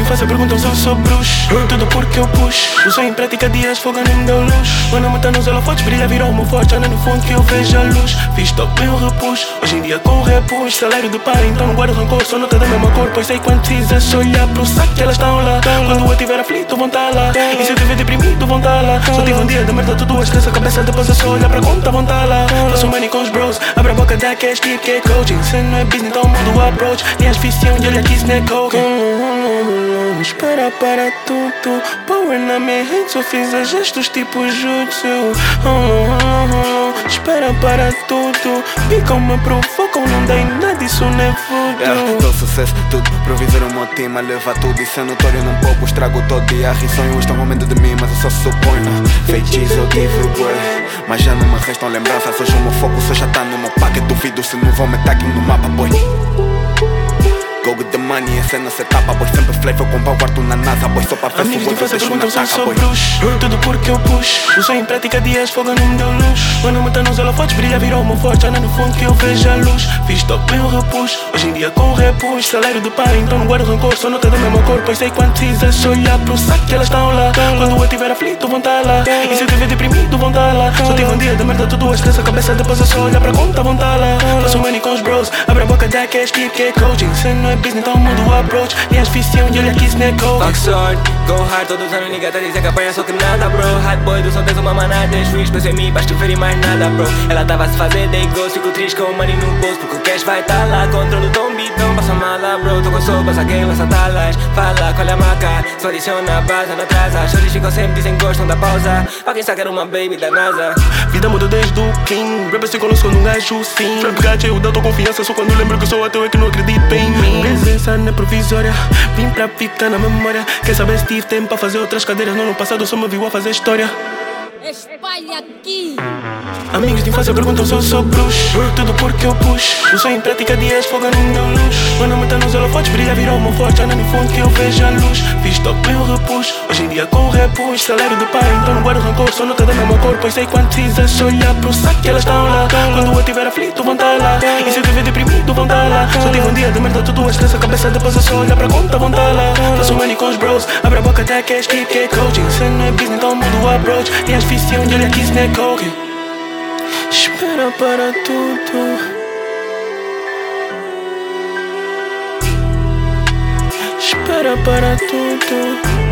infância perguntam se eu sou bruxo. Tudo porque eu puxo. Uso em prática dias, fogo nem me deu luz. Quando me tá nos holofotes, brilha, virou uma forte. Anda no fundo que eu vejo a luz. Fiz top, eu repuxo. Hoje em dia com repuxo. Salário de pai, então não guardo rancor. Sou nota da mesma cor, pois sei quando precisas olhar pro saco que elas estão lá. Quando eu tiver aflito, vão tá lá. E se eu tiver deprimido, vão tá lá. Só tive um dia de merda, tudo esquece a cabeça. Depois é só olhar pra conta, vão tá lá. Faço money com os bros, abre a boca da cash, tipo que é coaching. Se não é business, então muda o approach. Nem as ficção de olhar que isso não é coke. Espera para tudo. Power na minha hand, só fiz a gestos tipo jutsu. Espera para tudo. Picam, me provocam, não dei nada, isso não é voodoo. Dou sucesso, tudo, provisor o meu time a levar tudo. Isso é notório, não pouco, estrago todo dia. Risonho, estão com medo de mim, mas eu só suponho. Feitiço eu tive bué, mas já não me restam lembranças. Hoje o meu foco só já tá no meu pack. Duvido se não vou me tagging no mapa, boy. Go with the money, essa não se tapa, boy. Sempre flavor com pau, quarto na NASA, boy. Só para ver se o outro deixo na taca, boy. Tudo porque eu puxo. Uso em prática dias, fogo nem me deu luz. Quando me tá nos holofotes, brilha, virou uma forte. Anda no fundo que eu vejo a luz. Fiz top, eu repuxo. Hoje em dia com repuxo. Salário de pai, então não guardo rancor. Sou nota da mesma cor, pois sei quando precisas olhar pro saco que elas estão lá. Quando eu tiver aflito, vão tá lá. E se eu tiver deprimido, vão tá lá. Só tive um dia de merda, tudo esquece a cabeça. Depois é só olhar pra conta, vão tá lá. Faço money com os bros, abre a boca da cash, tipo que é coaching. Se não é business, então muda o approach. Nem as ficção de olhar que isso não é coke. Fuck sword, go hard, todos os anos ninguém tá dizendo que apanha só que nada, bro. Hot boy, do som tens uma manada, tens juiz, pensei em mim, basta ver e mais nada, bro. Ela tava a se fazer day ghost, fico triste com o money no bolso, porque o cash vai tá lá. Controlo tom beat, não passa mala, bro. Tô com sopas, a game lança talas. Fala, colhe a maca, só adiciona a base, não atrasa. Chores ficam sempre, dizem que gostam da pausa. Pra quem sabe era uma baby da NASA. Vida mudou desde o King. Rappers se conosco quando um gajo sim. Trap gacha, eu dou confiança só quando lembro que sou ateu, é que não acredito em mim. Presença não é provisória, vim pra ficar na memória. Quer saber se tive tempo pra fazer outras cadeiras? No passado só me viu a fazer história. Espalha aqui. Amigos de infância perguntam se eu sou bruxo. Tudo porque eu puxo. Uso em prática dias, fogo nem me deu luz. Quando me tá nos holofotes, brilha, virou uma forte. Anda no fundo que eu vejo a luz. Fiz top, eu repuxo. Hoje em dia com repuxo. Salário de pai, então não guardo rancor. Sou nota da mesma cor, pois sei quando precisas olhar pro saco que elas estão lá. Quando eu tiver aflito, vão tá lá. E se eu tiver deprimido, vão tá lá. Só tive um dia de merda, tudo esquece a cabeça. Depois é só olhar pra conta, vão tá lá. Faço money com os bros, abre a boca da cash, tipo que é coaching. Se não é business, então muda o approach. Tem as ficção de olhar que isso não é coke. Espera para tudo. Espera para tudo.